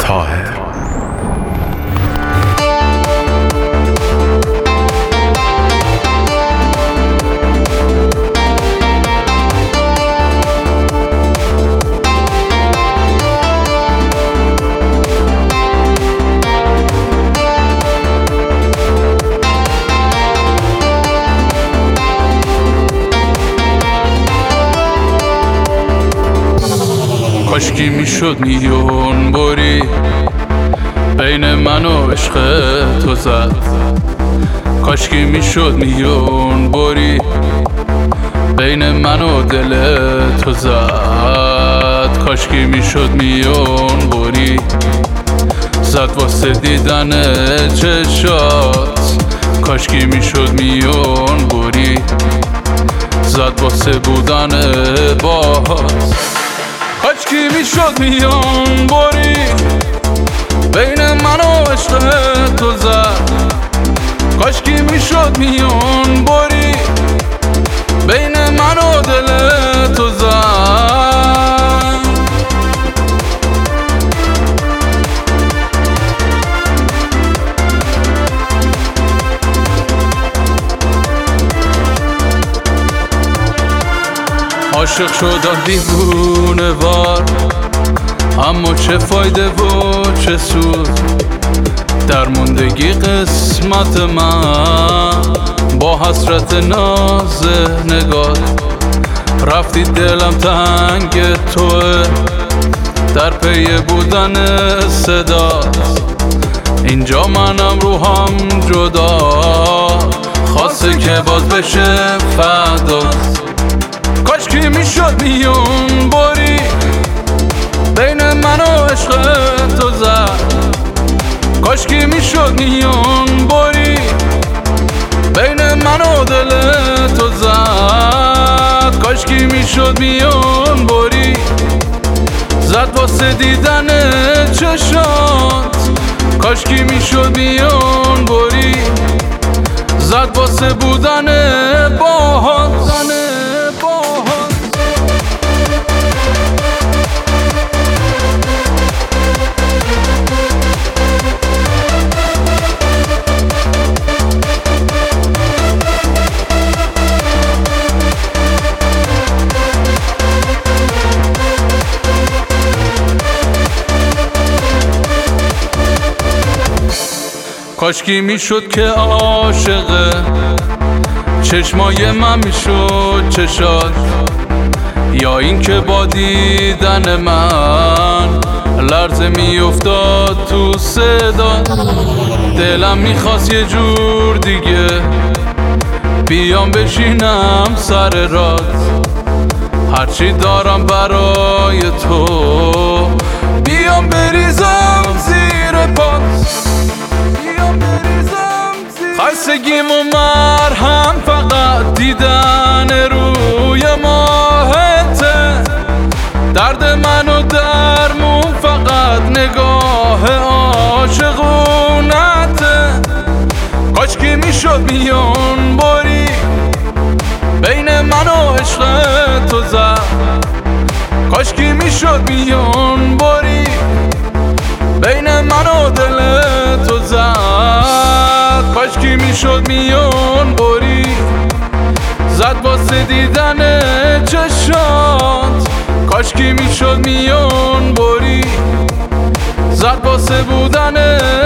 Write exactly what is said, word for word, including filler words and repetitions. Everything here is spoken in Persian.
طاهر. کاشکی میشد میلیون باری بین من و عشق تو زد. کاشکی میشد میلیون باری بین من و دل تو زد. کاشکی میشد میلیون باری زد واسه دیدن چشات. کاشکی میشد میلیون باری زد واسه بودن باهات. کاشکی میشد میلیون باری بین من و عشق تو زد. کاشکی میشد میلیون باری بین من و دل تو زد. عاشق شدم دیوونه وار، اما چه فایده و چه سود. در موندگی قسمت من با حسرت ناز نگاه. رفتی دلم تنگ توه در پی بودن صدات. اینجا منم روحم جدا خواسته که باز بشه فدات. کاشکی میشد میلیون باری بین من و عشق تو زد. کاشکی میشد میلیون باری بین من و دل تو زد. کاشکی میشد میلیون باری زد واسه دیدن چشات. کاشکی میشد میلیون باری زد واسه بودن باهات. کاشکی میشد که عاشقه چشمای من میشد چشات. یا این که با دیدن من لرزه میافتاد تو صدا. دلم میخواست یه جور دیگه بیام بشینم سر رات. هرچی دارم برای تو بیام بریزم زیر پات. خستگیم و مرهم فقط دیدن روی ماهته. درد من و درمون فقط نگاه عاشقونته. کاشکی میشد میلیون باری بین من و عشق تو زد. کاشکی میشد میلیون باری بین من و دل تو زد. کاشکی میشد میلیون باری زد واسه دیدن چشات. کاشکی میشد میلیون باری زد واسه بودن